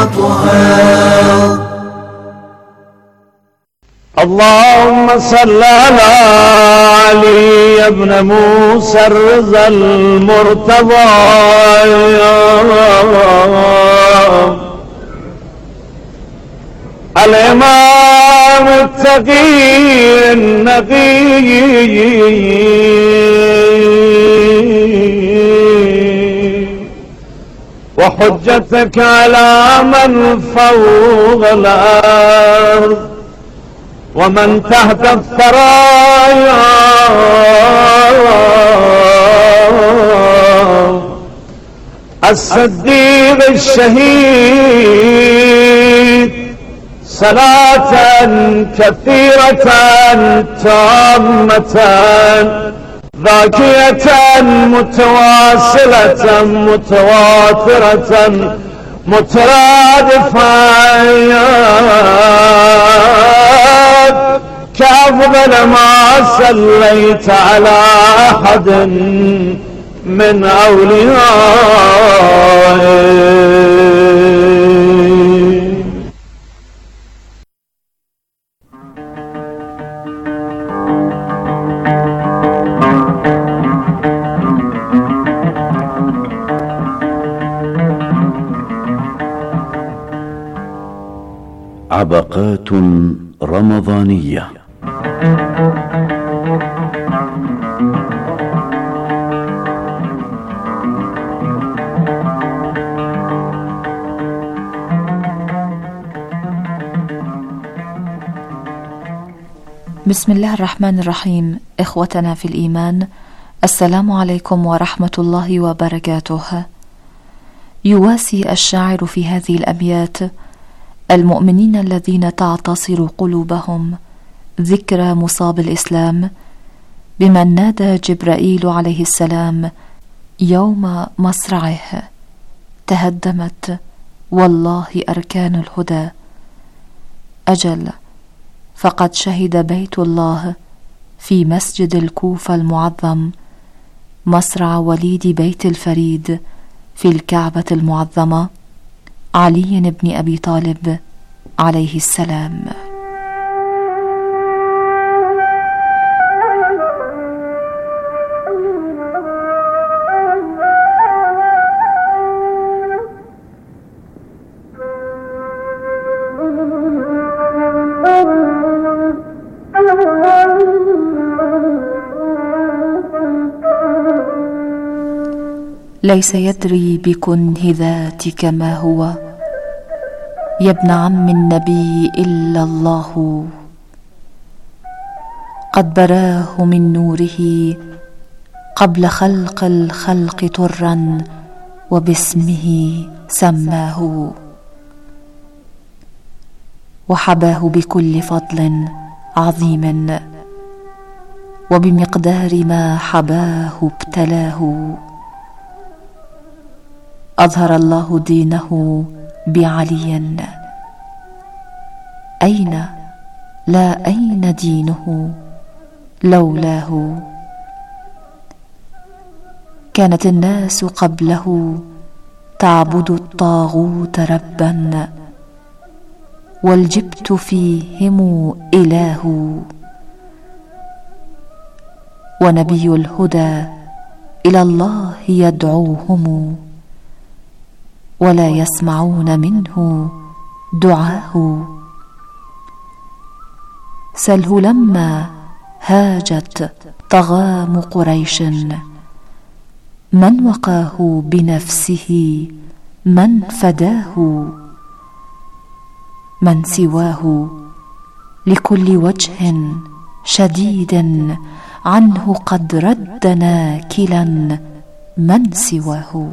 أطهر. اللهم صل على علي بن موسى الرضا المرتضى الإمام التقي النقي وحجتك على من فوق الأرض ومن تحت الثرايا الصديق الشهيد صلاة كثيرة تامة ذاكية متواصلة متواترة مترادفة كأفضل ما صليت على أحد من أوليائه. عبقات رمضانية. بسم الله الرحمن الرحيم. إخوتنا في الإيمان، السلام عليكم ورحمة الله وبركاته. يواسي الشاعر في هذه الأبيات المؤمنين الذين تعتصر قلوبهم ذكرى مصاب الإسلام بمن نادى جبرائيل عليه السلام يوم مصرعه: تهدمت والله أركان الهدى. أجل، فقد شهد بيت الله في مسجد الكوفة المعظم مصرع وليد بيت الفريد في الكعبة المعظمة علي بن أبي طالب عليه السلام. ليس يدري بكنه ذاتك ما هو يا ابن عم النبي إلا الله. قد براه من نوره قبل خلق الخلق طرا وباسمه سماه، وحباه بكل فضل عظيم وبمقدار ما حباه ابتلاه. أظهر الله دينه بعلي، أين لا أين دينه لولاه. كانت الناس قبله تعبد الطاغوت ربا والجبت فيهم إله، ونبي الهدى إلى الله يدعوهم ولا يسمعون منه دعاه. سله لما هاجت طغام قريش من وقاه بنفسه من فداه. من سواه لكل وجه شديد عنه قد رد ناكلا من سواه.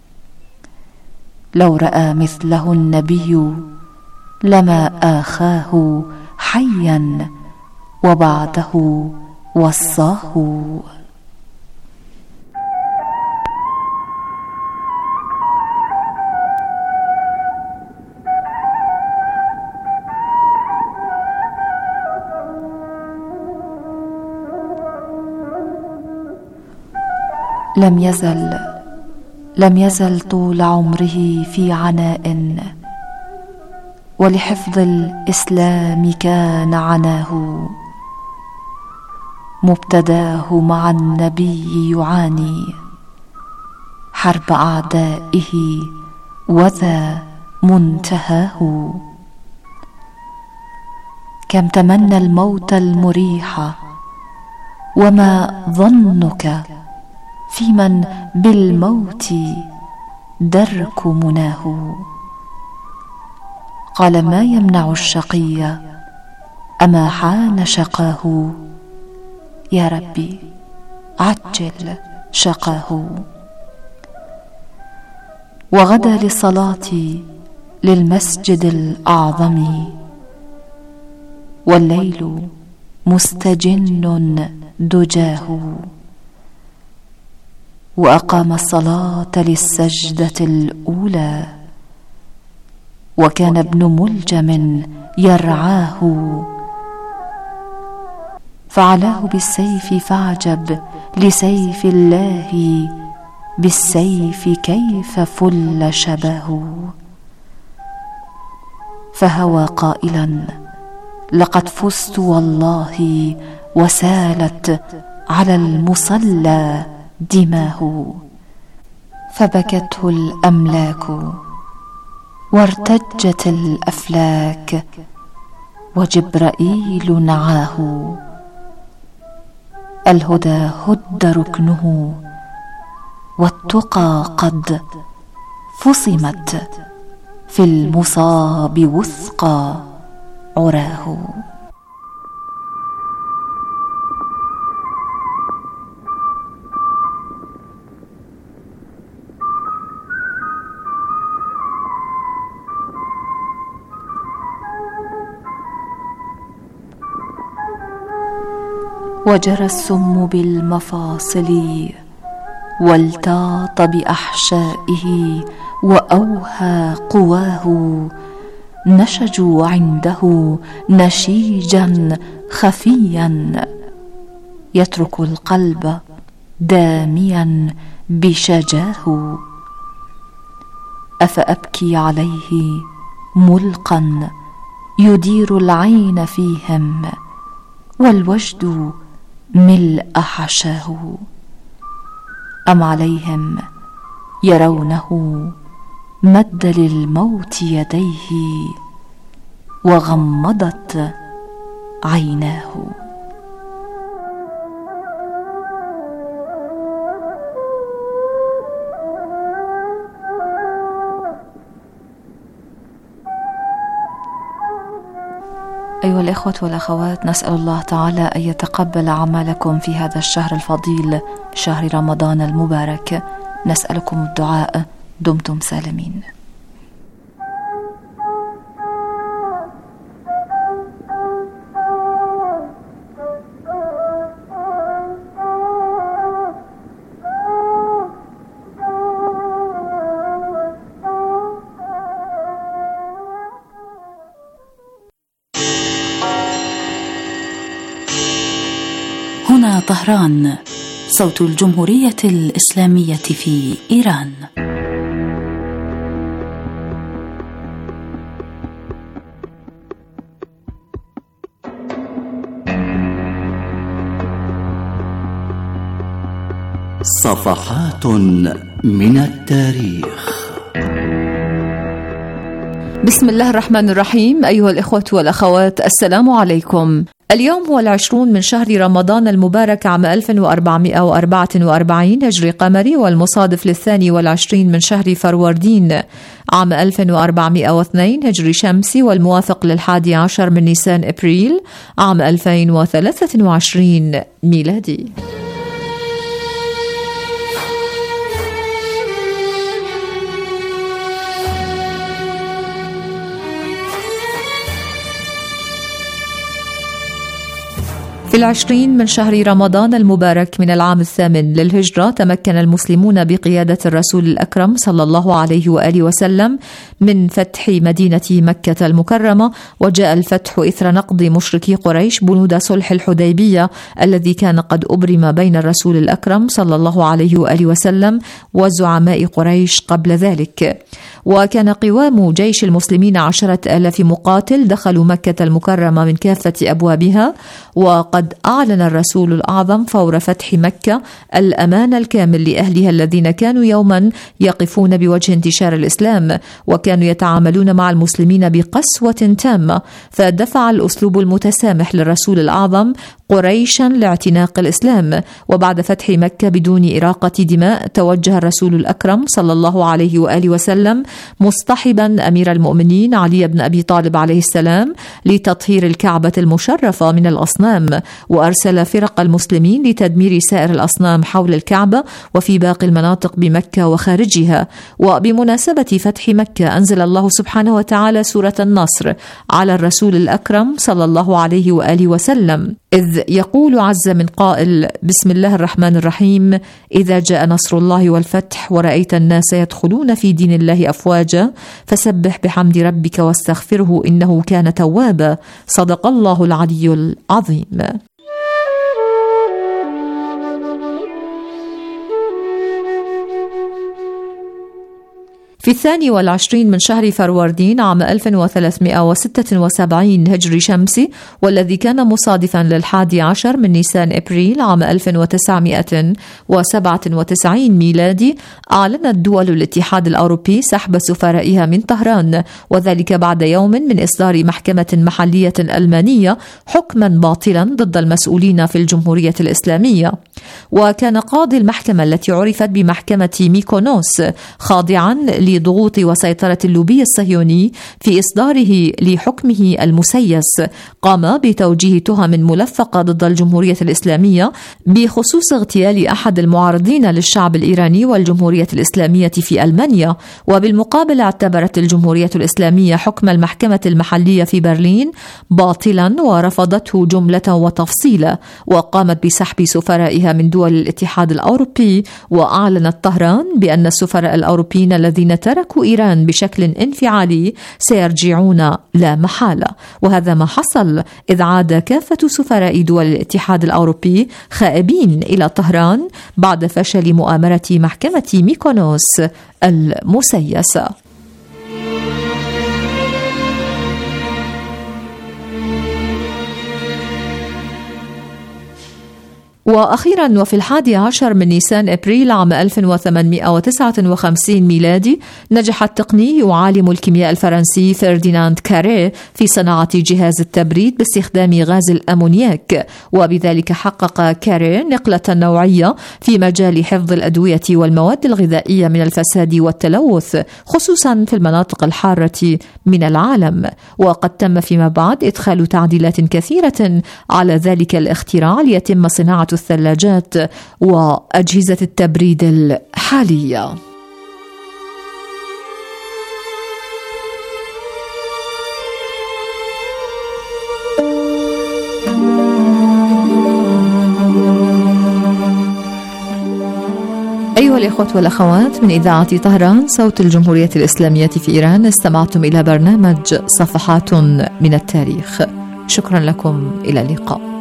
لو رأى مثله النبي لما آخاه حيا وبعده وصاه. لم يزل طول عمره في عناء ولحفظ الإسلام كان عناه، مبتداه مع النبي يعاني حرب أعدائه وذا منتهاه. كم تمنى الموت المريح، وما ظنك في من بالموت درك مناه. قال ما يمنع الشقي أما حان شقاه، يا ربي عجل شقاه. وغدا للصلاة للمسجد الأعظم، والليل مستجن دجاه. وأقام الصلاة للسجدة الأولى، وكان ابن ملجم يرعاه. فعلاه بالسيف فاعجب لسيف الله، بالسيف كيف فل شباه. فهوى قائلا لقد فزت والله، وسالت على المصلى دماه. فبكته الأملاك وارتجت الأفلاك، وجبرائيل نعاه. الهدى هد ركنه، والتقى قد فصمت في المصاب وثقى عراه. وجرى السم بالمفاصل، والتاط بأحشائه وأوهى قواه. نشجوا عنده نشيجا خفيا، يترك القلب داميا بشجاه. أفأبكي عليه ملقا يدير العين فيهم، والوجد ملء حشاه. أم عليهم يرونه مد للموت يديه، وغمضت عيناه. أيها الإخوة والأخوات، نسأل الله تعالى أن يتقبل أعمالكم في هذا الشهر الفضيل، شهر رمضان المبارك. نسألكم الدعاء. دمتم سالمين. هنا طهران، صوت الجمهورية الإسلامية في إيران. صفحات من التاريخ. بسم الله الرحمن الرحيم. أيها الإخوة والأخوات، السلام عليكم. اليوم هو 20 من شهر رمضان المبارك عام 1444 هجري قمري، والمصادف ل22 من شهر فروردين عام 1402 هجري شمسي، والموافق ل11 من نيسان أبريل عام 2023 ميلادي. في 20 من شهر رمضان المبارك من العام 8 للهجرة تمكن المسلمون بقيادة الرسول الأكرم صلى الله عليه وآله وسلم من فتح مدينة مكة المكرمة، وجاء الفتح إثر نقض مشركي قريش بنود صلح الحديبية الذي كان قد أبرم بين الرسول الأكرم صلى الله عليه وآله وسلم وزعماء قريش قبل ذلك. وكان قوام جيش المسلمين 10,000 مقاتل دخلوا مكة المكرمة من كافة أبوابها، وقد أعلن الرسول الأعظم فور فتح مكة الأمان الكامل لأهلها الذين كانوا يوما يقفون بوجه انتشار الإسلام وكانوا يتعاملون مع المسلمين بقسوة تامة، فدفع الأسلوب المتسامح للرسول الأعظم قريشا لاعتناق الإسلام. وبعد فتح مكة بدون إراقة دماء توجه الرسول الأكرم صلى الله عليه وآله وسلم مصطحبا أمير المؤمنين علي بن أبي طالب عليه السلام لتطهير الكعبة المشرفة من الأصنام، وأرسل فرق المسلمين لتدمير سائر الأصنام حول الكعبة وفي باقي المناطق بمكة وخارجها. وبمناسبة فتح مكة أنزل الله سبحانه وتعالى سورة النصر على الرسول الأكرم صلى الله عليه وآله وسلم، إذ يقول عز من قائل: بسم الله الرحمن الرحيم، إذا جاء نصر الله والفتح ورأيت الناس يدخلون في دين الله أفواجا فسبح بحمد ربك واستغفره إنه كان توابا. صدق الله العلي العظيم. في 22 من شهر فروردين عام 1376 هجري شمسي، والذي كان مصادفا لل11 من نيسان أبريل عام 1997 ميلادي، أعلنت دول الاتحاد الأوروبي سحب سفرائها من طهران، وذلك بعد يوم من إصدار محكمة محلية ألمانية حكما باطلا ضد المسؤولين في الجمهورية الإسلامية. وكان قاضي المحكمة التي عرفت بمحكمة ميكونوس خاضعا لضغوط وسيطرة اللوبي الصهيوني في إصداره لحكمه المسيس، قام بتوجيه تهم ملفقة ضد الجمهورية الإسلامية بخصوص اغتيال أحد المعارضين للشعب الإيراني والجمهورية الإسلامية في ألمانيا. وبالمقابل اعتبرت الجمهورية الإسلامية حكم المحكمة المحلية في برلين باطلا ورفضته جملة وتفصيلا، وقامت بسحب سفرائها من دول الاتحاد الأوروبي. وأعلنت طهران بأن السفراء الأوروبيين الذين تركوا إيران بشكل انفعالي سيرجعون لا محالة. وهذا ما حصل، إذ عاد كافة سفراء دول الاتحاد الأوروبي خائبين إلى طهران بعد فشل مؤامرة محكمة ميكونوس المسيسة. وأخيرا وفي 11 من نيسان أبريل عام 1859 ميلادي، نجح التقني وعالم الكيمياء الفرنسي فرديناند كاريه في صناعة جهاز التبريد باستخدام غاز الأمونياك، وبذلك حقق كاريه نقلة نوعية في مجال حفظ الأدوية والمواد الغذائية من الفساد والتلوث، خصوصا في المناطق الحارة من العالم. وقد تم فيما بعد إدخال تعديلات كثيرة على ذلك الاختراع ليتم صناعة الثلاجات وأجهزة التبريد الحالية. أيها الإخوة والأخوات، من إذاعة طهران صوت الجمهورية الإسلامية في إيران، استمعتم إلى برنامج صفحات من التاريخ. شكرا لكم، إلى اللقاء.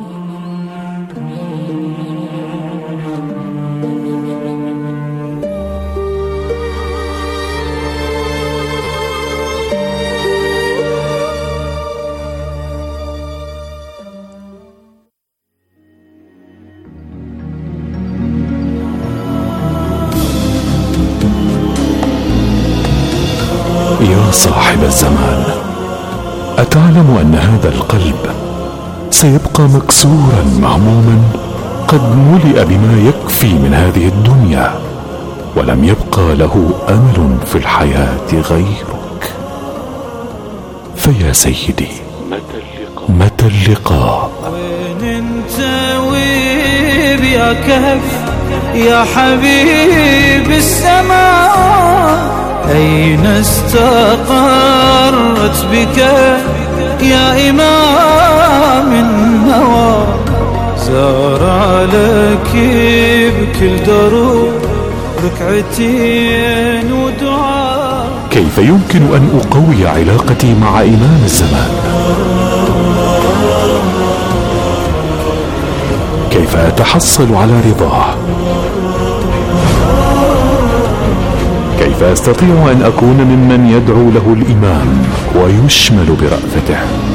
يا صاحب الزمان، أتعلم أن هذا القلب سيبقى مكسورا مهموما قد ملئ بما يكفي من هذه الدنيا، ولم يبقى له أمل في الحياة غيرك. فيا سيدي، متى اللقاء؟ وين انت وين يا كهف يا حبيب السماء؟ أين استقرت بك يا إمام النوى؟ زار لك بكل دروب ركعتين ودعاء. كيف يمكن أن أقوي علاقتي مع إمام الزمان؟ كيف أتحصل على رضاه؟ كيف أستطيع أن أكون ممن يدعو له الإمام ويشمل برأفته؟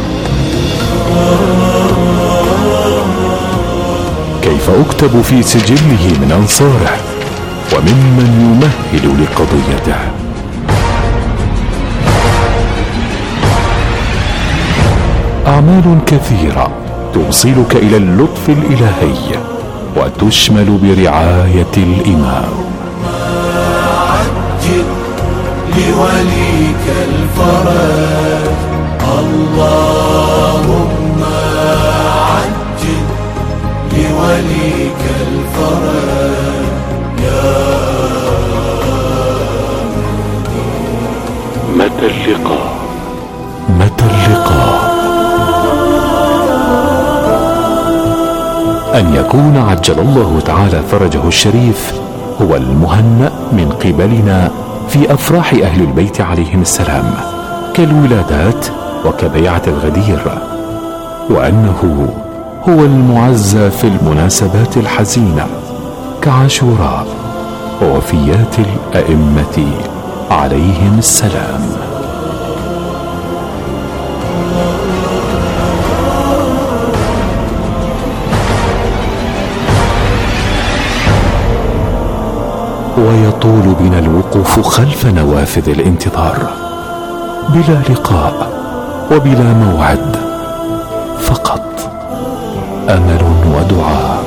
كيف أكتب في سجله من أنصاره وممن يمهل لقضيته؟ أعمال كثيرة توصلك إلى اللطف الإلهي وتشمل برعاية الإمام. عجل لوليك الفرج اللهم عجل لوليك الفرج يا متى اللقاء؟ متى اللقاء؟ أن يكون عجل الله تعالى فرجه الشريف هو المهنأ من قبلنا في أفراح أهل البيت عليهم السلام كالولادات وكبيعة الغدير، وأنه هو المعزى في المناسبات الحزينة كعاشوراء ووفيات الأئمة عليهم السلام. ويطول بنا الوقوف خلف نوافذ الانتظار بلا لقاء وبلا موعد، فقط أمل ودعاء.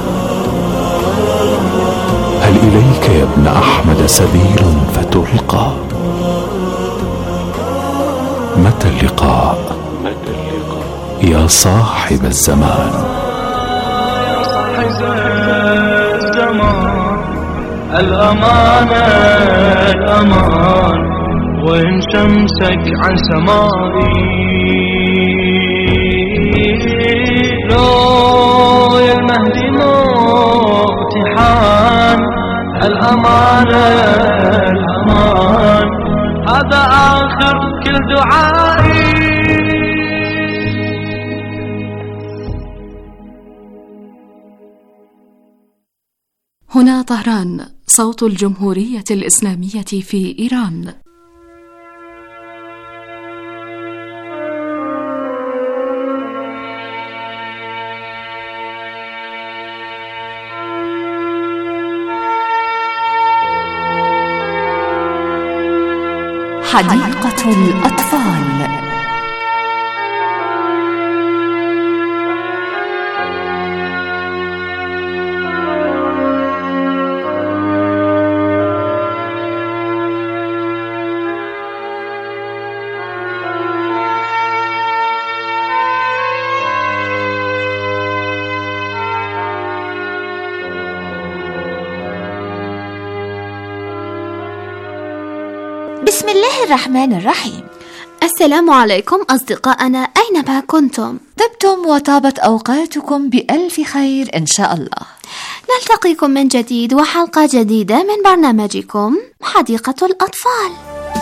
هل إليك يا ابن أحمد سبيل فتلقى؟ متى اللقاء؟ يا صاحب الزمان. الأمان الأمان وإن شمسك عن سمائي لو يا المهدي امتحان. الأمان الأمان هذا آخر كل دعائي. هنا طهران، صوت الجمهورية الإسلامية في إيران. حديقة الأطفال. بسم الله الرحمن الرحيم. السلام عليكم أصدقائنا أينما كنتم، طبتم وطابت أوقاتكم بألف خير إن شاء الله. نلتقيكم من جديد وحلقة جديدة من برنامجكم حديقة الأطفال.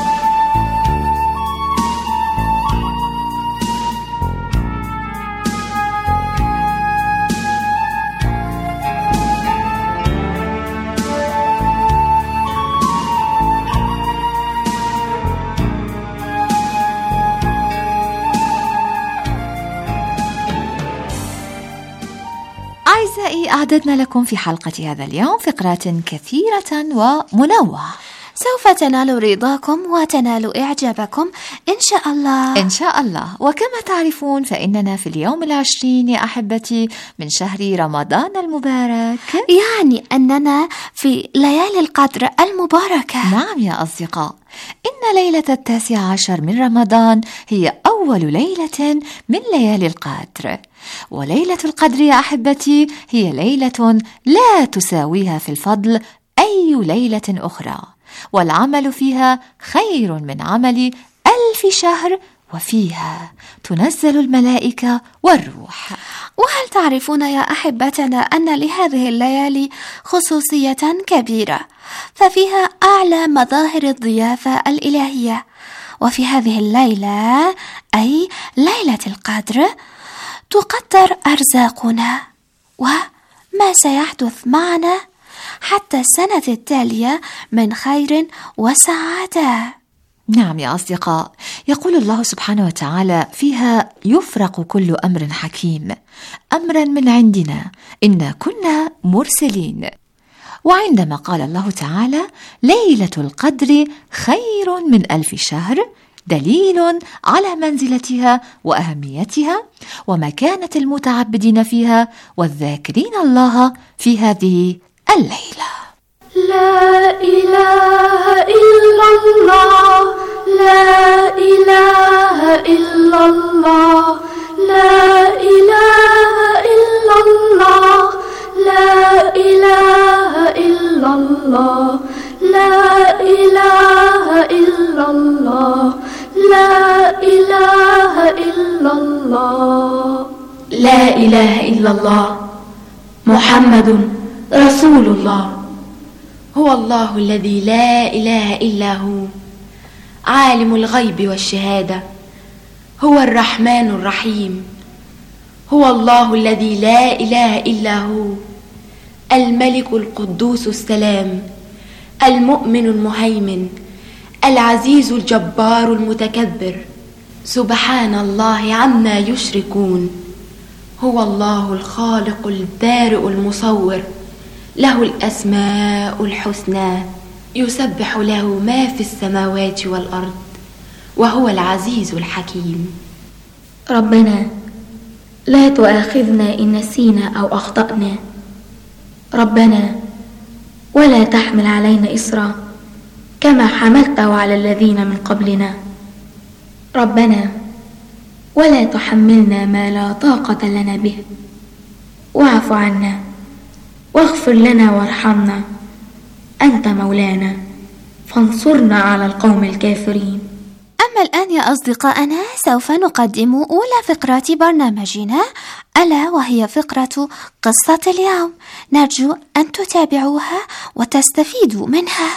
أعزائي، أعددنا لكم في حلقة هذا اليوم فقرات كثيرة ومنوعة سوف تنال رضاكم وتنال إعجابكم إن شاء الله. إن شاء الله. وكما تعرفون فإننا في اليوم 20 يا أحبتي من شهر رمضان المبارك، يعني أننا في ليالي القدر المباركة. نعم يا أصدقاء، إن ليلة 19 من رمضان هي أول ليلة من ليالي القدر، وليلة القدر يا أحبتي هي ليلة لا تساويها في الفضل أي ليلة أخرى، والعمل فيها خير من عمل 1000 شهر وفيها تنزل الملائكة والروح. وهل تعرفون يا أحبتنا أن لهذه الليالي خصوصية كبيرة، ففيها أعلى مظاهر الضيافة الإلهية. وفي هذه الليلة، أي ليلة القدر، تقدر أرزاقنا وما سيحدث معنا حتى السنة التالية من خير وسعادة. نعم يا أصدقاء، يقول الله سبحانه وتعالى فيها: يفرق كل أمر حكيم أمرا من عندنا إنا كنا مرسلين. وعندما قال الله تعالى: ليلة القدر خير من 1000 شهر، دليل على منزلتها وأهميتها ومكانة المتعبدين فيها والذاكرين الله في هذه الليلة. لا إله إلا الله، لا إله إلا الله، لا إله إلا الله، لا إله إلا الله، لا إله إلا الله، لا إله إلا الله، لا إله إلا الله، محمد رسول الله. هو الله الذي لا إله إلا هو، عالم الغيب والشهادة، هو الرحمن الرحيم. هو الله الذي لا إله إلا هو، الملك القدوس السلام، المؤمن المهيمن، العزيز الجبار المتكبر، سبحان الله عما يشركون. هو الله الخالق البارئ المصور، له الأسماء الحسنى، يسبح له ما في السماوات والأرض، وهو العزيز الحكيم. ربنا لا تؤاخذنا إن نسينا أو أخطأنا، ربنا ولا تحمل علينا إصرا كما حملته على الذين من قبلنا، ربنا ولا تحملنا ما لا طاقة لنا به، واعف عنا واغفر لنا وارحمنا، أنت مولانا فانصرنا على القوم الكافرين. أما الآن يا أصدقائنا، سوف نقدم أولى فقرات برنامجنا، ألا وهي فقرة قصة اليوم. نرجو أن تتابعوها وتستفيدوا منها.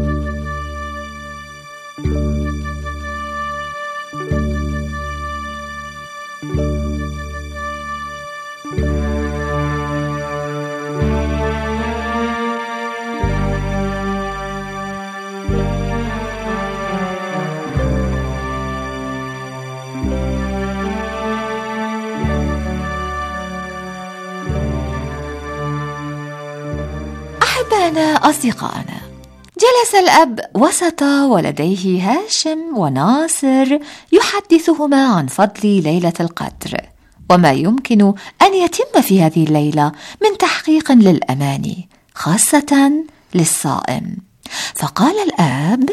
أصدقائنا، جلس الأب وسط ولديه هاشم وناصر يحدثهما عن فضل ليلة القدر وما يمكن أن يتم في هذه الليلة من تحقيق للأمان، خاصة للصائم. فقال الأب: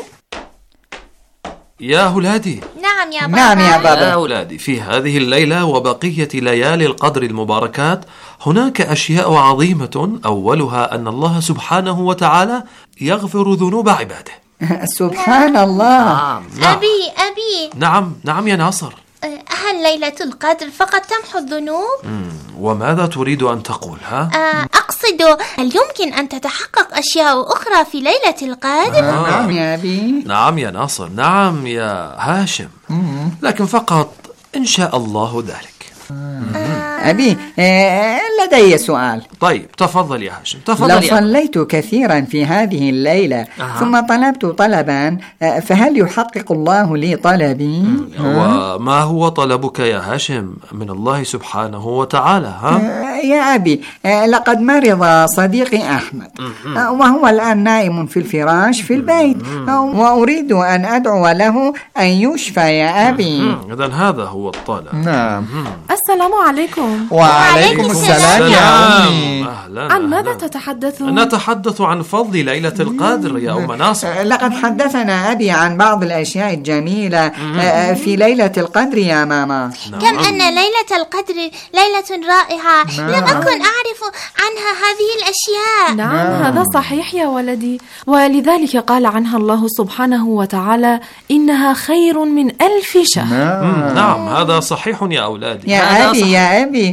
يا أولادي. نعم يا بابا. نعم يا بابا. يا أولادي، في هذه الليلة وبقية ليالي القدر المباركات هناك أشياء عظيمة، أولها أن الله سبحانه وتعالى يغفر ذنوب عباده. سبحان الله. نعم. أبي. نعم يا ناصر. هل ليلة القدر فقط تمحو الذنوب؟ وماذا تريد أن تقول؟ أقصد، هل يمكن أن تتحقق أشياء أخرى في ليلة القدر؟ نعم يا أبي. نعم يا ناصر، نعم يا هاشم، لكن فقط إن شاء الله ذلك. أبي، لدي سؤال. طيب تفضل يا هاشم، تفضل. لو صليت كثيرا في هذه الليلة ثم طلبت طلبا، فهل يحقق الله لي طلبي؟ وما هو طلبك يا هاشم من الله سبحانه وتعالى؟ يا أبي، لقد مرض صديقي أحمد وهو الآن نائم في الفراش في البيت، وأريد أن أدعو له أن يشفى يا أبي. إذن هذا هو الطلب. نعم. السلام عليكم. عليكم. وعليكم السلام يا أمي. عن ماذا تتحدثون؟ نتحدث عن فضل ليلة القدر يا أم ناصر. لقد حدثنا أبي عن بعض الأشياء الجميلة في ليلة القدر يا ماما. كم أن ليلة القدر ليلة رائعة. لم أكن أعرف عنها هذه الأشياء. نعم هذا صحيح يا ولدي، ولذلك قال عنها الله سبحانه وتعالى إنها خير من 1000 شهر. نعم هذا صحيح يا أولادي. يا أبي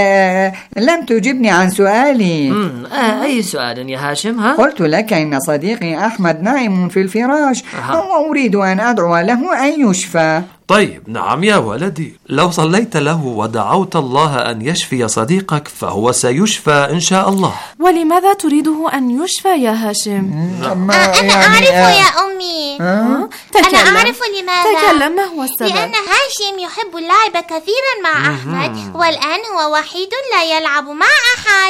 لم تجبني عن سؤالي. أي سؤال يا هاشم؟ قلت لك إن صديقي أحمد نائم في الفراش وأريد أن أدعو له أن يشفى. طيب نعم يا ولدي، لو صليت له ودعوت الله أن يشفي صديقك فهو سيشفى إن شاء الله. ولماذا تريده أن يشفى يا هاشم؟ أنا أعرف يا أمي. أنا أعرف لماذا. تكلم، ما هو السبب؟ لأن هاشم يحب اللعب كثيرا مع أحمد، والآن هو وحيد لا يلعب مع أحد.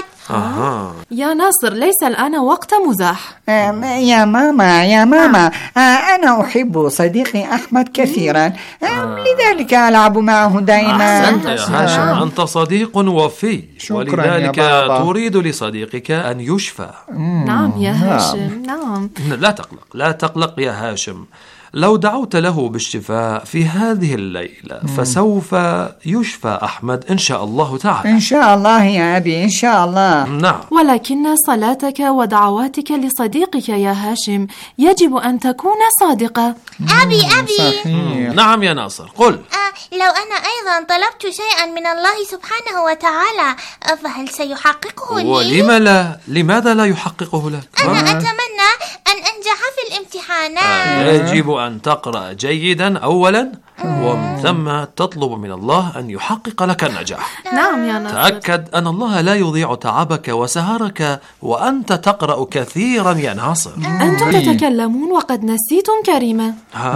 يا ناصر ليس الآن وقت مزاح. يا ماما أنا أحب صديقي أحمد كثيرا، لذلك ألعب معه دائما. أحسنت يا هاشم، أنت صديق وفي، ولذلك تريد لصديقك أن يشفى. نعم يا هاشم، نعم. لا تقلق يا هاشم، لو دعوت له بالشفاء في هذه الليلة فسوف يشفى أحمد إن شاء الله تعالى. إن شاء الله يا أبي، إن شاء الله. نعم. ولكن صلاتك ودعواتك لصديقك يا هاشم يجب أن تكون صادقة. أبي صحيح. نعم يا ناصر، قل. لو أنا أيضا طلبت شيئا من الله سبحانه وتعالى فهل سيحققه لي؟ ولم لا؟ لماذا لا يحققه لك؟ أنا أتمنى أن أنجح في الامتحانات. يجب أن تقرأ جيدا أولا، ومن ثم تطلب من الله أن يحقق لك النجاح. نعم يا ناصر. تأكد أن الله لا يضيع تعبك وسهرك وأنت تقرأ كثيرا يا ناصر. أنتم تتكلمون وقد نسيتم كريمة.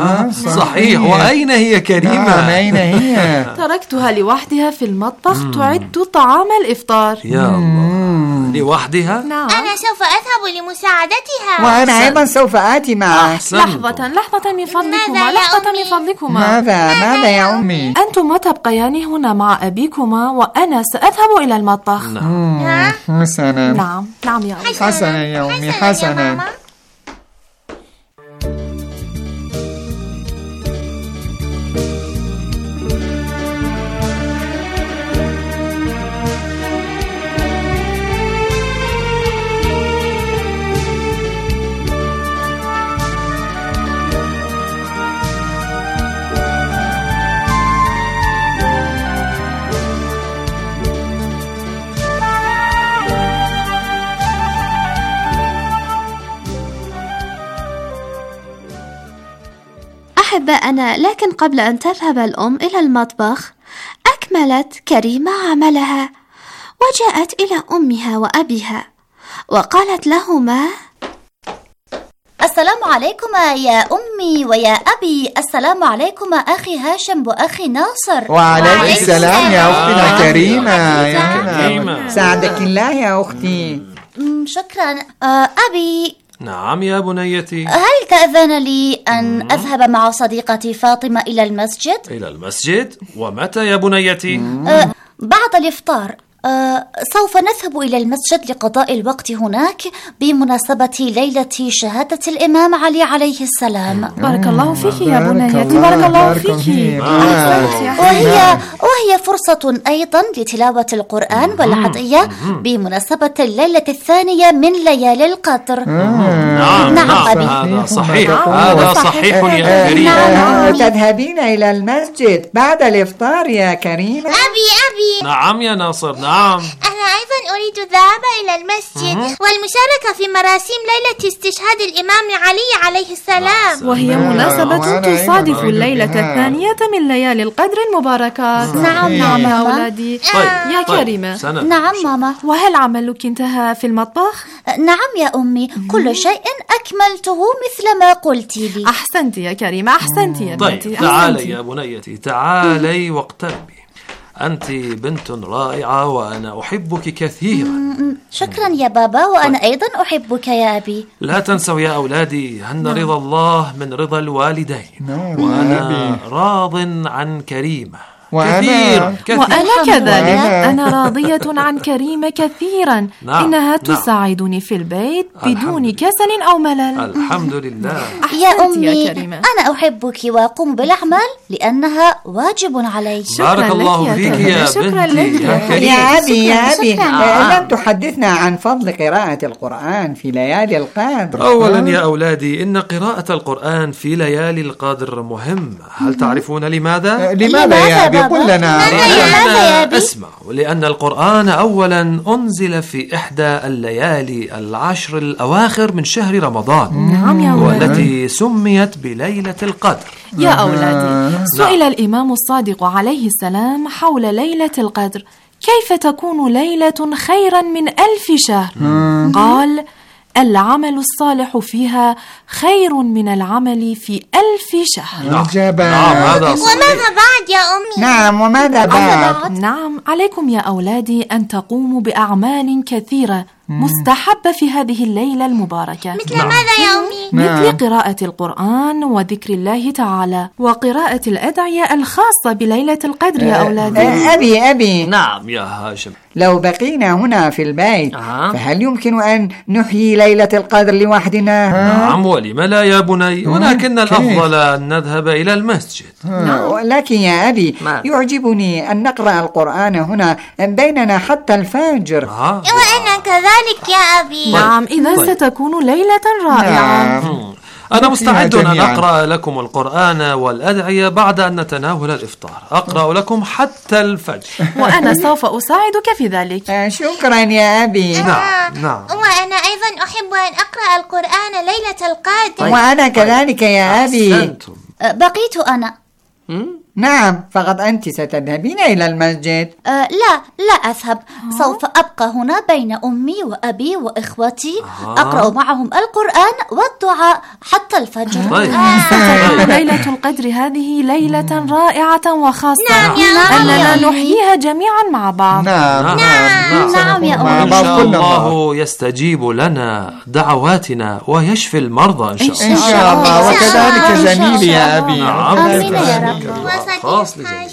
صحيح. وأين هي كريمة؟ أين هي؟ تركتها لوحدها في المطبخ تعد طعام الإفطار. يا الله، لوحدها؟ نعم. أنا سوف أذهب لمساعدتها. وأنا أيضا سوف آتي معك. لحظة من فضلكما، لحظة من فضلكما. ماذا يا أمي؟ أنتما تبقيان هنا مع أبيكما وأنا سأذهب إلى المطبخ. حسنا. نعم يا أمي. حسنا يا أمي، حسنا. أنا، لكن قبل أن تذهب الأم إلى المطبخ أكملت كريمة عملها وجاءت إلى أمها وأبيها وقالت لهما: السلام عليكما يا أمي ويا أبي. السلام عليكما أخي هاشم وأخي ناصر. وعليك السلام يا أختنا كريمة. ساعدك الله يا أختي. شكرا. أبي. نعم يا بنيتي. هل تأذن لي أن أذهب مع صديقتي فاطمة إلى المسجد؟ إلى المسجد؟ ومتى يا بنيتي؟ بعد الإفطار. سوف نذهب إلى المسجد لقضاء الوقت هناك بمناسبة ليلة شهادة الإمام علي عليه السلام. بارك الله فيك يا بنيتي، بارك الله فيك. وهي فرصة أيضا لتلاوة القرآن والعطية بمناسبة الليلة الثانية من ليالي القدر. نعم أبي. هذا صحيح، هذا صحيح يا كريمة. تذهبين إلى المسجد بعد الإفطار يا كريمة؟ أبي. نعم يا ناصر، نعم. أنا أيضا أريد الذهاب إلى المسجد والمشاركة في مراسيم ليلة استشهاد الإمام علي عليه السلام، وهي مناسبة تصادف الليلة الثانية من ليالي القدر المباركات. نعم يا أولادي. يا كريمة. نعم ماما. وهل عملك انتهى في المطبخ؟ نعم يا أمي، كل شيء أكملته مثل ما قلت لي. أحسنت يا كريمة، أحسنت يا بنتي. تعالي يا بنيتي، تعالي واقتربي. أنت بنت رائعة وأنا أحبك كثيرا. شكرا يا بابا، وأنا أيضا أحبك يا أبي. لا تنسوا يا أولادي أن رضا الله من رضا الوالدين، وأنا راض عن كريمة كثير. وأنا كذلك. أنا راضية عن كريمة كثيرا. إنها تساعدني في البيت بدون كسل أو ملل. الحمد لله. يا أمي، أنا أحبك وأقوم بالأعمال لأنها واجب علي. بارك الله فيك يا بنتي. يا أبي لم تحدثنا عن فضل قراءة القرآن في ليالي القدر. أولا يا أولادي، إن قراءة القرآن في ليالي القدر مهم. هل تعرفون لماذا؟ لماذا يا أبي؟ قل لنا. اسمعوا، لأن القرآن أولا أنزل في إحدى الليالي العشر الأواخر من شهر رمضان. نعم يا أولادي. والتي سميت بليلة القدر. يا أولادي، سئل الإمام الصادق عليه السلام حول ليلة القدر: كيف تكون ليلة خيرا من 1000 شهر؟ قال: العمل الصالح فيها خير من العمل في 1000 شهر. وماذا بعد يا أمي؟ نعم، وماذا بعد؟ نعم، عليكم يا أولادي أن تقوموا بأعمال كثيرة مستحبة في هذه الليلة المباركة. مثل ماذا يا أمي؟ مثل قراءة القرآن وذكر الله تعالى وقراءة الأدعية الخاصة بليلة القدر يا أولادي. أبي. نعم يا هاشم. لو بقينا هنا في البيت فهل يمكن أن نحيي ليلة القدر لوحدنا؟ نعم، ولم لا يا بني، ولكن الأفضل أن نذهب إلى المسجد. لكن يا أبي يعجبني أن نقرأ القرآن هنا بيننا حتى الفجر. وأنا كذلك يا أبي. نعم، إذا ستكون ليلة رائعة. أنا مستعد أن أقرأ لكم القرآن والأدعية بعد أن نتناول الإفطار. أقرأ لكم حتى الفجر. وأنا سوف أساعدك في ذلك. شكرا يا أبي. نعم. وأنا أيضا أحب أن أقرأ القرآن ليلة القدر. وأنا كذلك يا أبي. بقيت أنا. نعم، فقط أنت ستذهبين إلى المسجد. لا أذهب. سوف أبقى هنا بين أمي وأبي وإخوتي، أقرأ معهم القرآن والدعاء حتى الفجر. ليلة القدر هذه ليلة رائعة وخاصة. نعم أننا نحييها جميعا مع بعض. نعم يا أمي. إن شاء الله يستجيب لنا دعواتنا ويشفي المرضى إن شاء الله. إن شاء الله. وكذلك زميلي يا أبي. آمين يا رب. خاص لزميلي.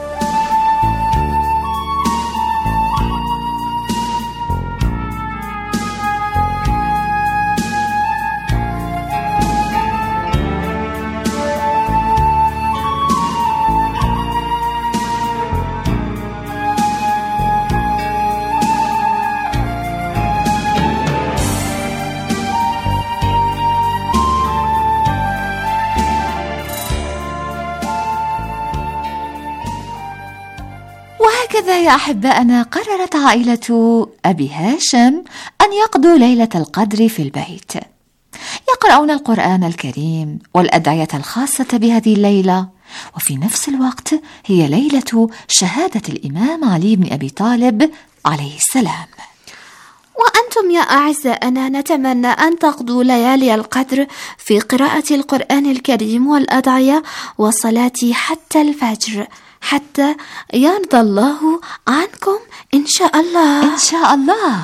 وهكذا يا أحبائنا قررت عائلة أبي هاشم أن يقضوا ليلة القدر في البيت، يقرؤون القرآن الكريم والأدعية الخاصة بهذه الليلة، وفي نفس الوقت هي ليلة شهادة الإمام علي بن أبي طالب عليه السلام. وأنتم يا أعزائنا نتمنى أن تقضوا ليالي القدر في قراءة القرآن الكريم والأدعية والصلاة حتى الفجر، حتى يرضى الله عنكم إن شاء الله. إن شاء الله.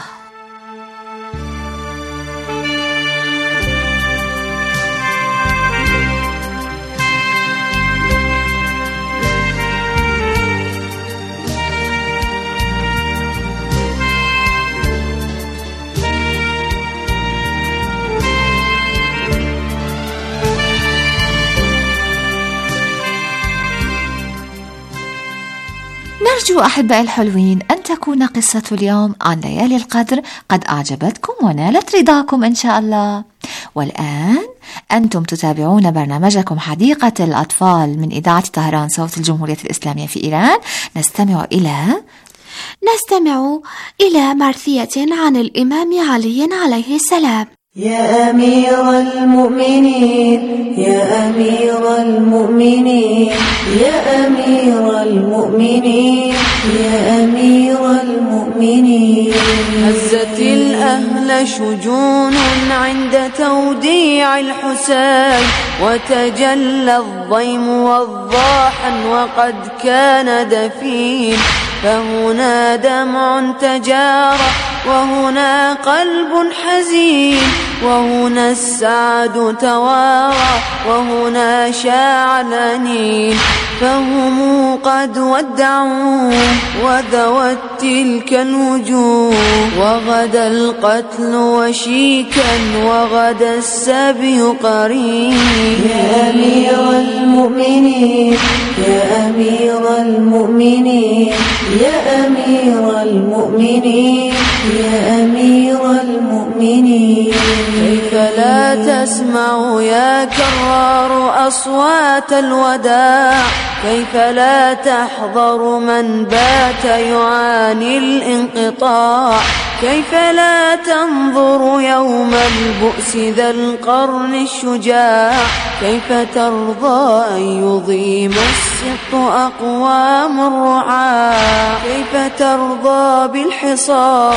نرجو أحبائي الحلوين أن تكون قصة اليوم عن ليالي القدر قد أعجبتكم ونالت رضاكم إن شاء الله. والآن أنتم تتابعون برنامجكم حديقة الأطفال من إذاعة طهران صوت الجمهورية الإسلامية في إيران. نستمع إلى مرثية عن الإمام علي عليه السلام. يا أمير المؤمنين يا أمير المؤمنين يا أمير المؤمنين يا أمير المؤمنين. هزت الأهل شجون عند توديع الحسين، وتجلى الضيم والضاحا وقد كان دفين، فهنا دمع تجارى وهنا قلب حزين، وهنا السعد توارى وهنا شاع الأنين، فهم قد ودعوا وذوت تلك الوجوه، وغدا القتل وشيكا وغدا السبي قريب. يا أمير المؤمنين يا أمير المؤمنين يا أمير المؤمنين يا أمير المؤمنين، كيف لا تسمع يا كرار أصوات الوداع، كيف لا تحضر من بات يعاني الانقطاع، كيف لا تنظر يوم البؤس ذا القرن الشجاع، كيف ترضى أن يضيم السبط أقوام الرعاع، كيف ترضى بالحصار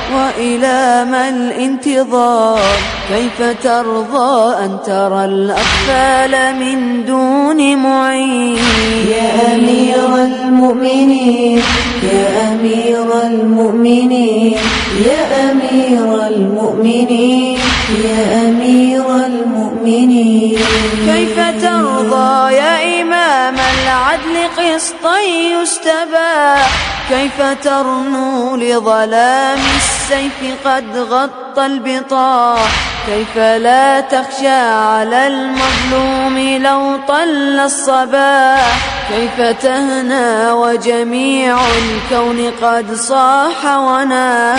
وإلى ما الانتظار، كيف ترضى أن ترى الأطفال من دون معين. يا أمير المؤمنين يا أمير المؤمنين يا أمير المؤمنين يا أمير المؤمنين، كيف ترضى يا إمام العدل قسطا يستباح، كيف ترنو لظلام السيف قد غطى البطاح، كيف لا تخشى على المظلوم لو طل الصباح، كيف تهنى وجميع الكون قد صاح وناح.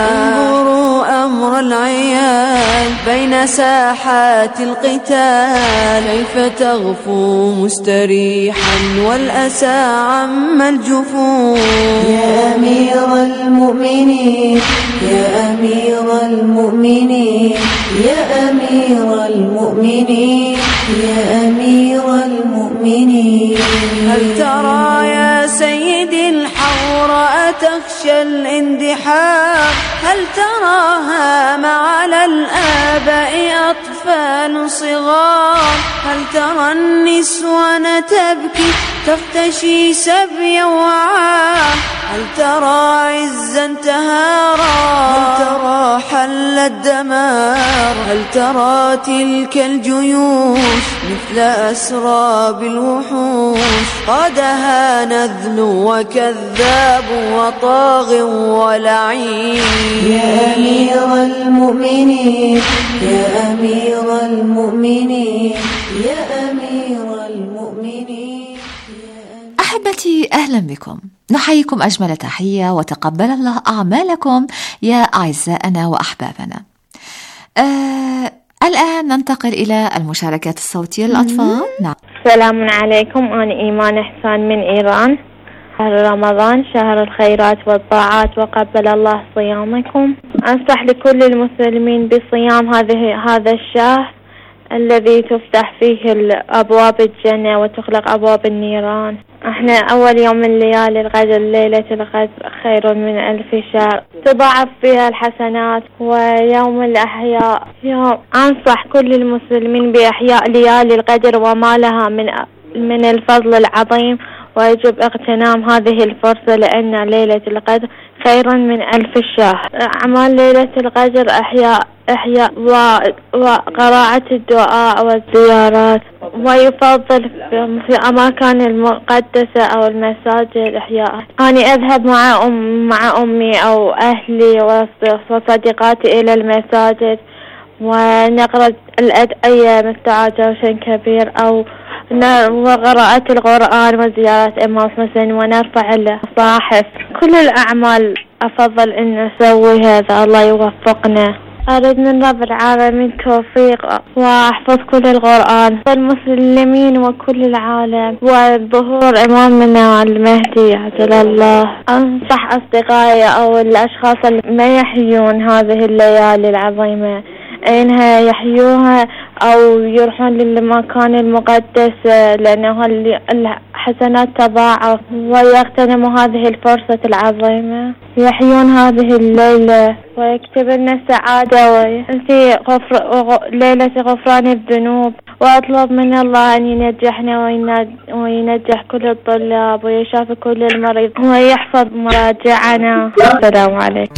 انظروا أمر العيال بين ساحات القتال، كيف تغفو مستريحا والأسى عم الجفون. يا أمير المؤمنين يا أمير المؤمنين يا أمير المؤمنين يا أمير المؤمنين، هل ترى يا سيدي الحوراء تخشى الاندحار، هل تراها مع على الآباء أطفال صغار، هل ترى النسوان تبكي تختشي سبيا وعار، هل ترى عزا تهارا، هل ترى حل الدمار، هل ترى تلك الجيوش مثل أسراب الوحوش، قادها نذل وكذاب وطاغ ولعين. يا أمير المؤمنين يا أمير المؤمنين يا أمير المؤمنين. أحبتي أهلا بكم، نحييكم أجمل تحية وتقبل الله أعمالكم يا أعزائنا وأحبابنا. الآن ننتقل إلى المشاركات الصوتية للأطفال. نعم. السلام عليكم، أنا إيمان إحسان من إيران. شهر رمضان شهر الخيرات والطاعات وقبل الله صيامكم. أنصح لكل المسلمين بصيام هذا الشهر الذي تفتح فيه أبواب الجنة وتغلق أبواب النيران. احنا أول يوم من ليالي القدر ليلة القدر خير من 1000 شهر، تضاعف فيها الحسنات. ويوم الأحياء يوم أنصح كل المسلمين بإحياء ليالي القدر وما لها من الفضل العظيم، ويجب اغتنام هذه الفرصة لأن ليلة القدر خير من 1000 شهر. أعمال ليلة القدر إحياء وقراءة الدعاء والزيارات، ويفضل في الأماكن المقدسة أو المساجد إحياء. أنا أذهب مع أمي أو أهلي وصديقاتي إلى المساجد ونقرأ الأدعية مثل عجوش كبير أو وقراءة القرآن وزيارة إمام حسين ونرفع المصاحف. كل الأعمال أفضل أن نسوي هذا، الله يوفقنا. أريد من رب العالمين التوفيق وأحفظ كل القرآن والمسلمين وكل العالم وظهور إمامنا المهدي عجل الله. أنصح أصدقائي أو الأشخاص اللي ما يحيون هذه الليالي العظيمة إنها يحيوها أو يروحون للمكان المقدس، لأنه الحسنات تضاعف، ويغتنموا هذه الفرصة العظيمة، يحيون هذه الليلة ويكتب لنا السعادة في ليلة غفران الذنوب. وأطلب من الله أن ينجحنا وينجح كل الطلاب ويشافي كل المريض ويحفظ مراجعنا. السلام عليكم.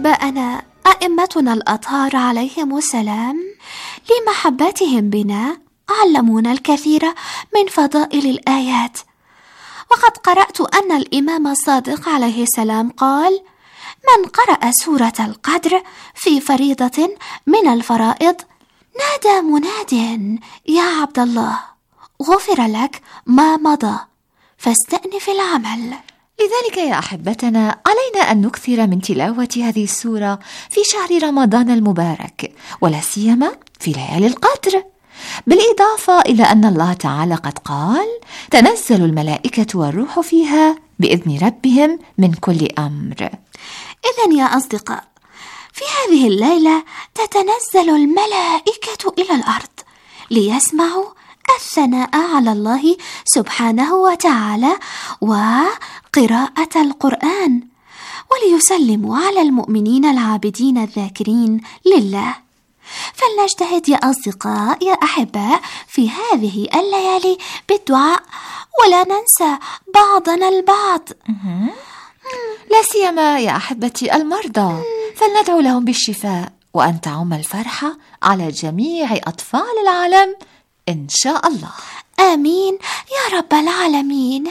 آباءنا أئمتنا الأطهار عليهم السلام لمحبتهم بنا علمونا الكثير من فضائل الآيات. وقد قرأت أن الإمام الصادق عليه السلام قال: من قرأ سورة القدر في فريضة من الفرائض نادى مناد: يا عبد الله، غفر لك ما مضى، فاستأنف العمل. لذلك يا أحبتنا علينا أن نكثر من تلاوة هذه السورة في شهر رمضان المبارك، ولا سيما في ليالي القدر، بالإضافة إلى أن الله تعالى قد قال: تنزل الملائكة والروح فيها بإذن ربهم من كل أمر. إذن يا أصدقاء، في هذه الليلة تتنزل الملائكة إلى الأرض ليسمعوا الثناء على الله سبحانه وتعالى وقراءة القرآن، وليسلموا على المؤمنين العابدين الذاكرين لله. فلنجتهد يا أصدقاء يا أحباء في هذه الليالي بالدعاء، ولا ننسى بعضنا البعض، لا سيما يا أحبتي المرضى، فلندعو لهم بالشفاء، وأن تعم الفرحة على جميع أطفال العالم إن شاء الله. آمين يا رب العالمين.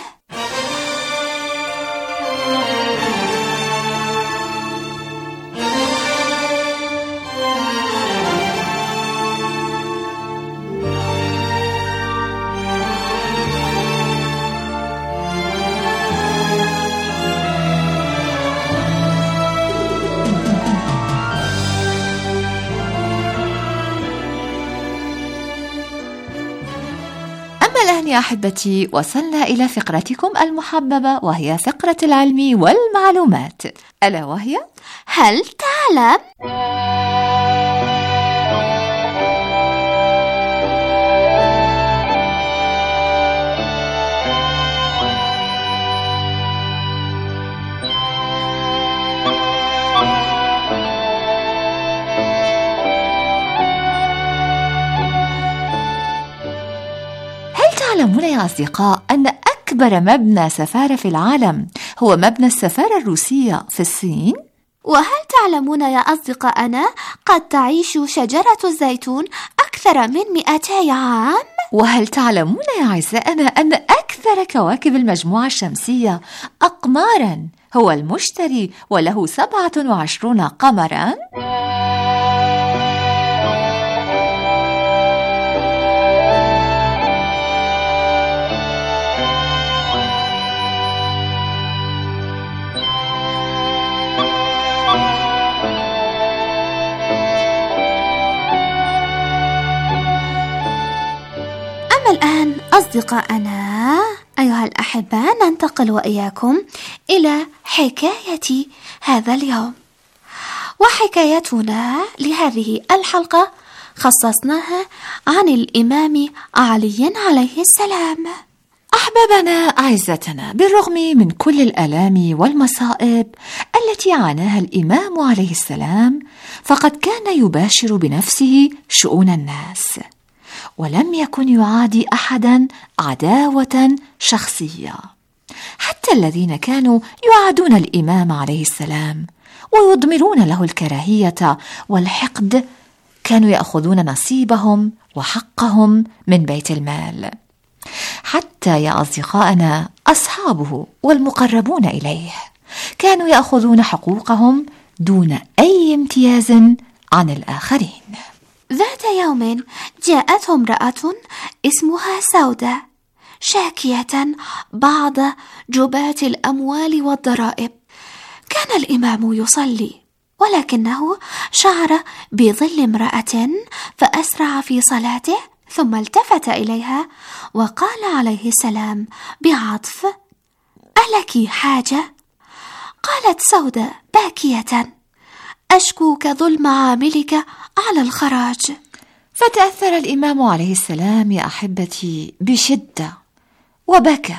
الآن يا أحبتي وصلنا إلى فقرتكم المحببة، وهي فقرة العلم والمعلومات، ألا وهي هل تعلم؟ تعلمون يا أصدقاء أن أكبر مبنى سفارة في العالم هو مبنى السفارة الروسية في الصين؟ وهل تعلمون يا أصدقائنا قد تعيش شجرة الزيتون أكثر من 200 عام؟ وهل تعلمون يا أعزائنا أن أكثر كواكب المجموعة الشمسية أقماراً هو المشتري، وله 27 قمراً؟ الآن أصدقائنا أيها الأحباء ننتقل وإياكم إلى حكاية هذا اليوم، وحكايتنا لهذه الحلقة خصصناها عن الإمام علي عليه السلام. أحبابنا أعزتنا، بالرغم من كل الآلام والمصائب التي عاناها الإمام عليه السلام، فقد كان يباشر بنفسه شؤون الناس، ولم يكن يعادي أحدا عداوة شخصية. حتى الذين كانوا يعادون الإمام عليه السلام ويضمرون له الكراهية والحقد كانوا يأخذون نصيبهم وحقهم من بيت المال. حتى يا أصدقائنا أصحابه والمقربون إليه كانوا يأخذون حقوقهم دون أي امتياز عن الآخرين. ذات يوم جاءته امرأة اسمها سودة شاكية بعض جبات الأموال والضرائب. كان الإمام يصلي، ولكنه شعر بظل امرأة فأسرع في صلاته، ثم التفت إليها وقال عليه السلام بعطف: ألك حاجة؟ قالت سودة باكية: أشكوك ظلم عاملك على الخراج. فتأثر الإمام عليه السلام يا أحبتي بشدة وبكى،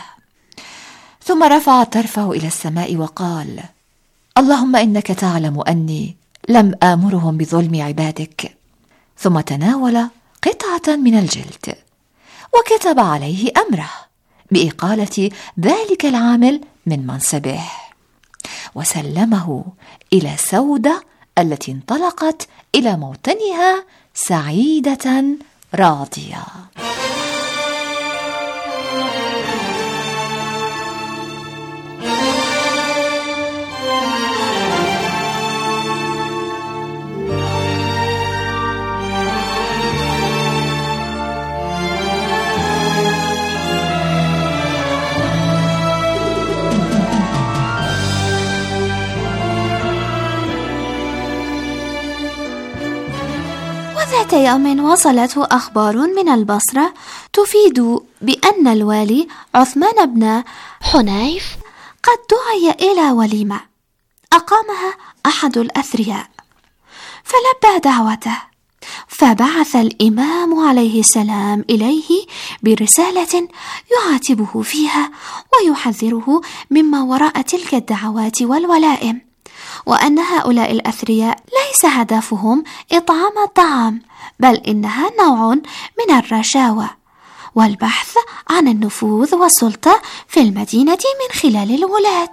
ثم رفع طرفه إلى السماء وقال: اللهم إنك تعلم أني لم آمرهم بظلم عبادك. ثم تناول قطعة من الجلد وكتب عليه أمره بإقالة ذلك العامل من منصبه، وسلمه إلى سودة التي انطلقت إلى موطنها سعيدة راضية. ذات يوم وصلته أخبار من البصرة تفيد بأن الوالي عثمان بن حنيف قد دعي إلى وليمة أقامها أحد الأثرياء، فلبى دعوته، فبعث الإمام عليه السلام إليه برسالة يعاتبه فيها ويحذره مما وراء تلك الدعوات والولائم، وأن هؤلاء الأثرياء ليس هدفهم إطعام الطعام، بل إنها نوع من الرشاوى والبحث عن النفوذ والسلطة في المدينة من خلال الولاة.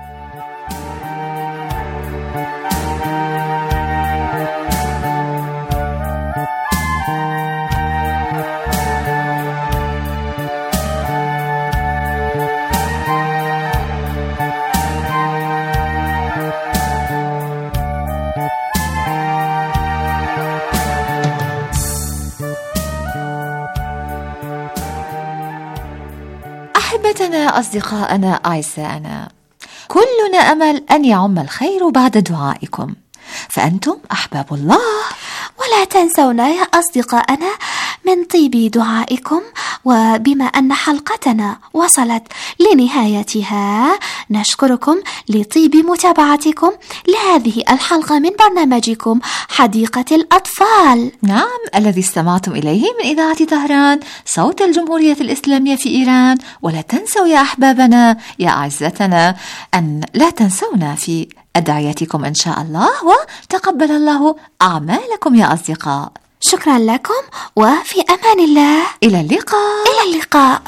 أحبتنا، أصدقائنا، أعزائنا، كلنا أمل أن يعم الخير بعد دعائكم، فأنتم أحباب الله. ولا تنسونا يا أصدقائنا من طيب دعائكم. وبما أن حلقتنا وصلت لنهايتها، نشكركم لطيب متابعتكم لهذه الحلقة من برنامجكم حديقة الأطفال. نعم، الذي استمعتم إليه من إذاعة طهران، صوت الجمهورية الإسلامية في إيران. ولا تنسوا يا أحبابنا، يا أعزتنا، أن لا تنسونا في أدعيتكم إن شاء الله، وتقبل الله أعمالكم يا أصدقاء. شكرا لكم، وفي أمان الله. إلى اللقاء. إلى اللقاء.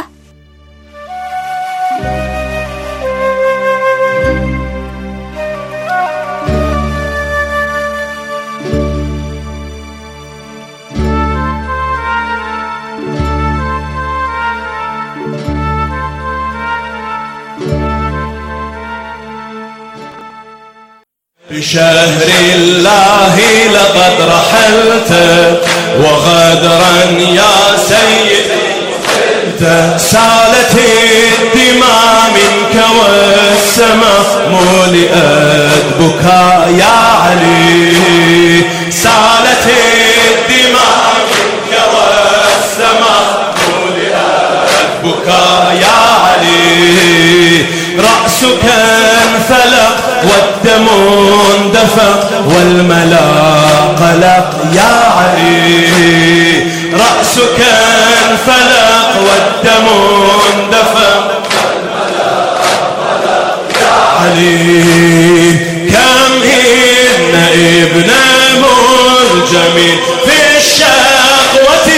بشهر الله لقد رحلت وغدرا يا سيدي سالت الدماء منك والسماء ملئت بكاء يا علي، سالت الدماء منك والسماء ملئت بكاء يا علي، رأسك انفلق والدم اندفق والملا قلق يا علي، رأسك انفلق والدم اندفق والملا قلق يا علي، كم إن ابن ملجم في الشقوة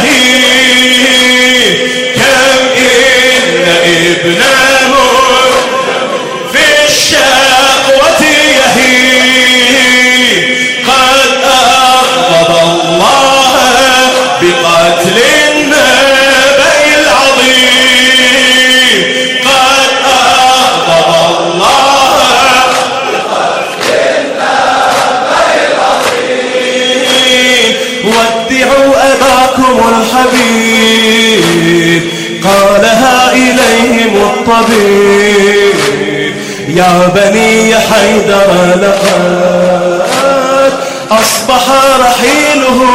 يهين، كم إن ابن بقتل النبي العظيم، قد أغضب الله بقتل النبي العظيم، ودعوا أباكم الحبيب قالها إليهم الطبيب، يا بني حيدر لقد أصبح رحيله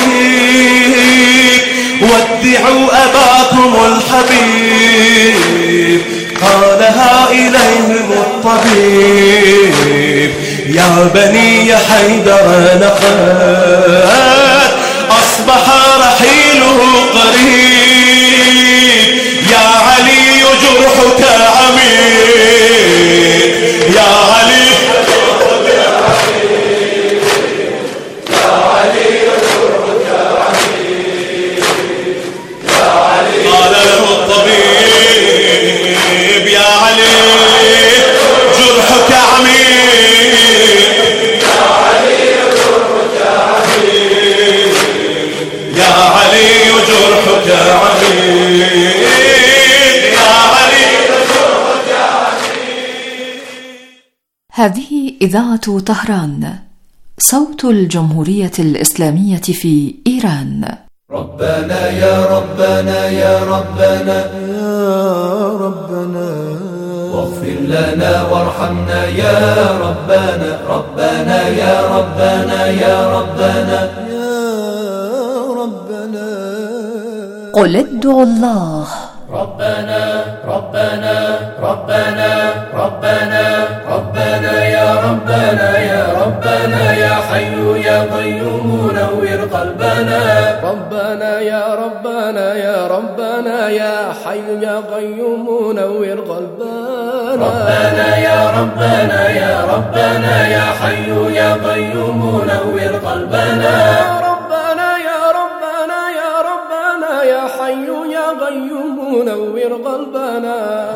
قريب، ودعوا أباكم الحبيب قالها إليهم الطبيب، يا بني حيدر لقد أصبح رحيله قريب، يا علي جرحك عميق، يا علي جرحك عميق، يا علي هذه إذاعة طهران، صوت الجمهورية الإسلامية في إيران. ربنا يا ربنا يا ربنا يا ربنا، واغفر لنا وارحمنا يا ربنا، ربنا يا ربنا يا ربنا يا ربنا. قل ادعوا الله. ربنا ربنا ربنا ربنا ربنا يا ربنا يا ربنا يا حي يا قيوم نور قلبنا. ربنا يا ربنا يا ربنا يا حي يا قيوم نور قلبنا. ربنا يا ربنا يا ربنا يا حي يا قيوم نور قلبنا. ربنا يا ربنا يا ربنا يا حي يا قيوم نور قلبنا.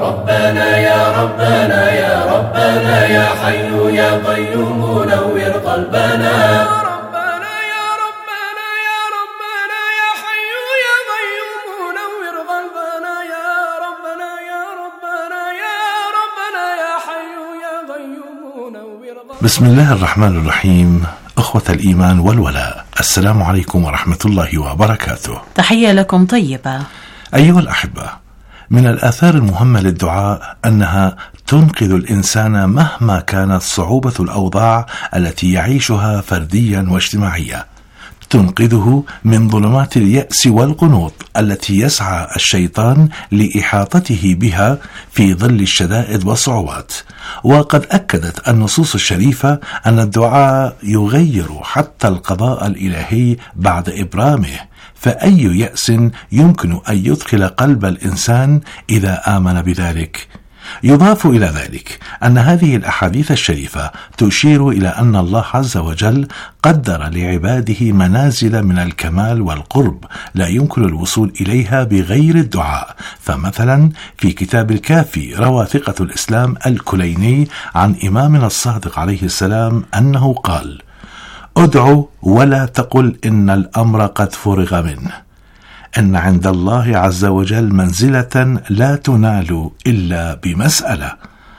ربنا يا ربنا يا ربنا يا حي يا قيوم نور قلبنا. ربنا يا ربنا يا ربنا يا حي يا قيوم نور قلبنا. يا ربنا يا ربنا يا ربنا يا حي يا قيوم نور قلبنا. بسم الله الرحمن الرحيم. أخوة الإيمان والولاء، السلام عليكم ورحمة الله وبركاته. تحية لكم طيبة. أيها الأحبة، من الآثار المهمة للدعاء أنها تنقذ الإنسان مهما كانت صعوبة الأوضاع التي يعيشها فرديا واجتماعيا، تنقذه من ظلمات اليأس والقنوط التي يسعى الشيطان لإحاطته بها في ظل الشدائد والصعوبات. وقد أكدت النصوص الشريفة أن الدعاء يغير حتى القضاء الإلهي بعد إبرامه، فأي يأس يمكن أن يدخل قلب الإنسان إذا آمن بذلك. يضاف إلى ذلك أن هذه الأحاديث الشريفة تشير إلى أن الله عز وجل قدر لعباده منازل من الكمال والقرب لا يمكن الوصول إليها بغير الدعاء. فمثلا في كتاب الكافي روى ثقة الإسلام الكليني عن إمامنا الصادق عليه السلام أنه قال: ادعوا ولا تقل إن الأمر قد فرغ منه، إن عند الله عز وجل منزلة لا تنال إلا بمسألة.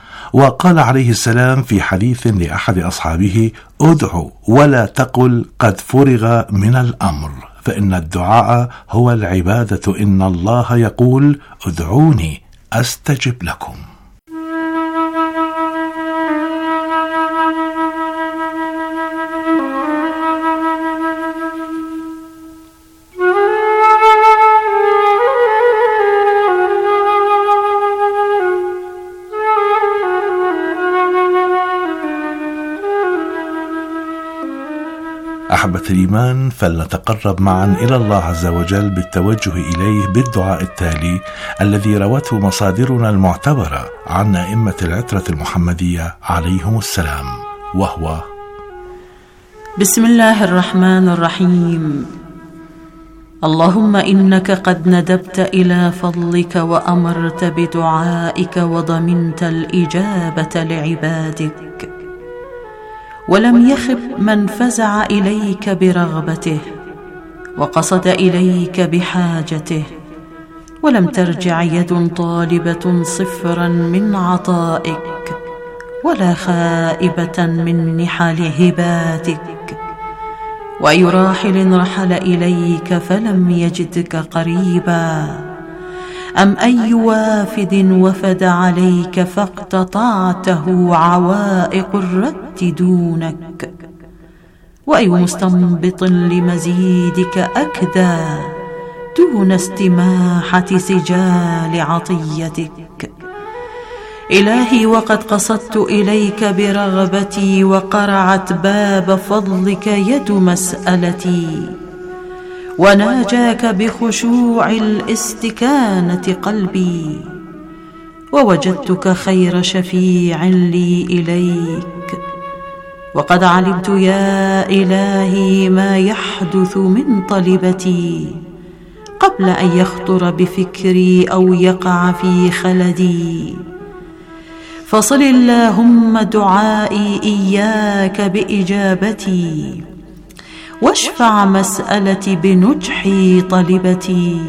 وقال عليه السلام في حديث لأحد أصحابه: ادعوا ولا تقل قد فرغ من الأمر، فإن الدعاء هو العبادة، إن الله يقول: ادعوني أستجب لكم. أحبة الإيمان، فلنتقرب معا إلى الله عز وجل بالتوجه إليه بالدعاء التالي الذي روته مصادرنا المعتبرة عن أئمة العترة المحمدية عليهم السلام، وهو: بسم الله الرحمن الرحيم. اللهم إنك قد ندبت إلى فضلك وأمرت بدعائك وضمنت الإجابة لعبادك، ولم يخب من فزع إليك برغبته وقصد إليك بحاجته، ولم ترجع يد طالبة صفرا من عطائك ولا خائبة من نحل هباتك. وأي راحل رحل إليك فلم يجدك قريبا، أم أي وافد وفد عليك فاقتطعته عوائق الرد دونك، وأي مستنبط لمزيدك أكدى دون استماحة سجال عطيتك. إلهي وقد قصدت إليك برغبتي وقرعت باب فضلك يد مسألتي، وناجاك بخشوع الاستكانة قلبي، ووجدتك خير شفيع لي إليك. وقد علمت يا إلهي ما يحدث من طلبتي قبل أن يخطر بفكري أو يقع في خلدي، فصل اللهم دعائي إياك بإجابتي، واشفع مسألتي بنجح طلبتي.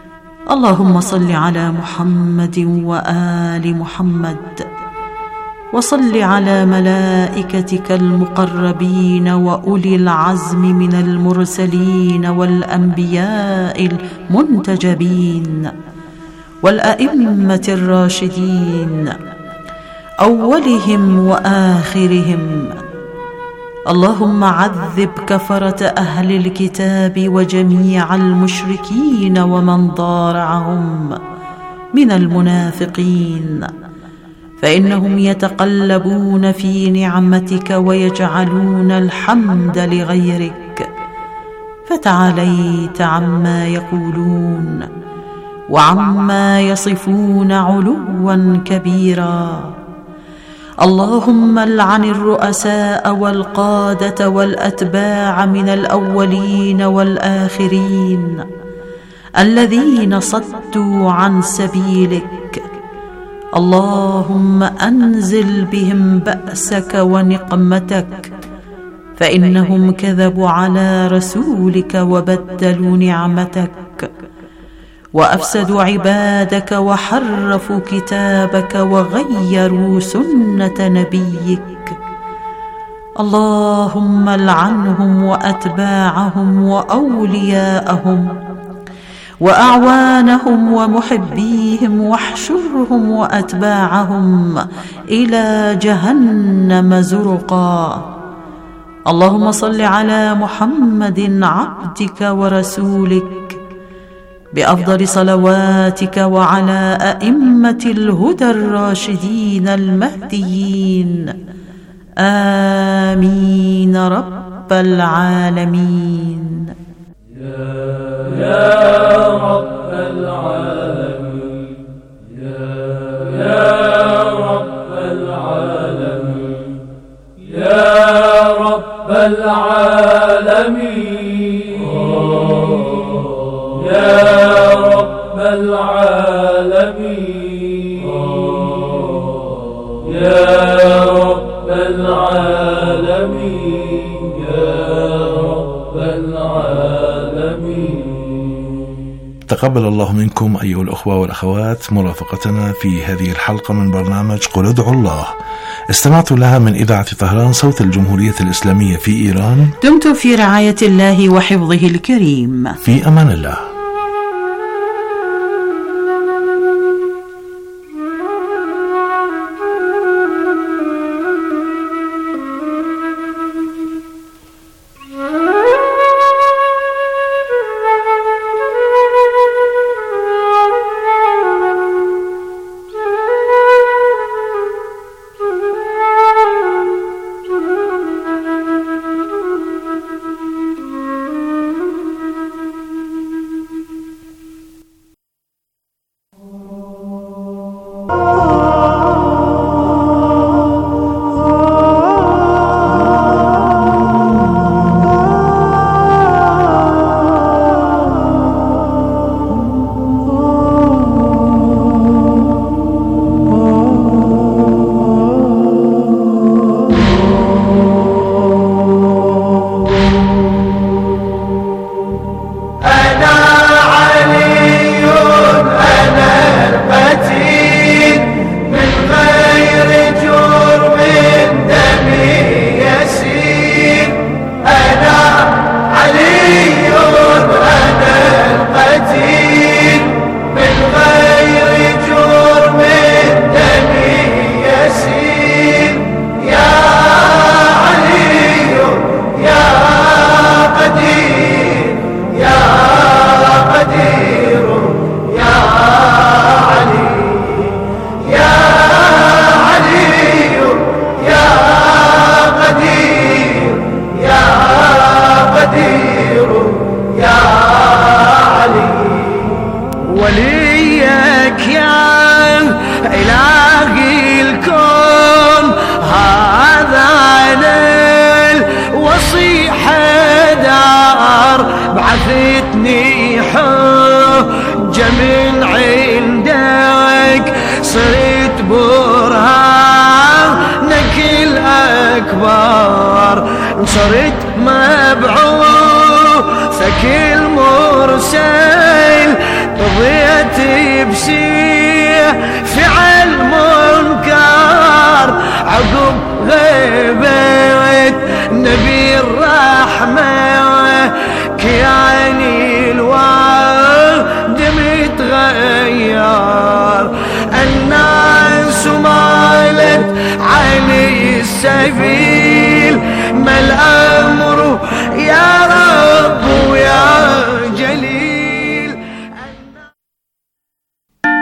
اللهم صل على محمد وآل محمد، وصل على ملائكتك المقربين وأولي العزم من المرسلين والأنبياء المنتجبين والأئمة الراشدين أولهم وآخرهم. اللهم عذب كفرة أهل الكتاب وجميع المشركين ومن ضارعهم من المنافقين، فإنهم يتقلبون في نعمتك ويجعلون الحمد لغيرك، فتعاليت عما يقولون وعما يصفون علوا كبيرا. اللهم العن الرؤساء والقادة والأتباع من الأولين والآخرين الذين صدوا عن سبيلك. اللهم أنزل بهم بأسك ونقمتك، فإنهم كذبوا على رسولك وبدلوا نعمتك وأفسدوا عبادك وحرفوا كتابك وغيروا سنة نبيك. اللهم العنهم وأتباعهم وأولياءهم وأعوانهم ومحبيهم، واحشرهم وأتباعهم إلى جهنم زرقا. اللهم صل على محمد عبدك ورسولك بأفضل صلواتك وعلى أئمة الهدى الراشدين المهديين، آمين رب العالمين. يا رب العالمين، يا رب العالمين، يا رب العالمين، يا رب العالمين، يا رب العالمين، يا رب العالمين. تقبل الله منكم أيها الأخوة والأخوات مرافقتنا في هذه الحلقة من برنامج قل ادعوا الله، استمعت لها من إذاعة طهران صوت الجمهورية الإسلامية في إيران. دمت في رعاية الله وحفظه الكريم، في أمان الله. بعثتني حجة من عندك، صرت برهانك الأكبر، صرت مبعوثك المرسل، قضيت بسيف فعل منكر، عقب غيبة نبي الرحمة كياني الوعد متغير الناس مالت علي السبيل ما الأمر يا رب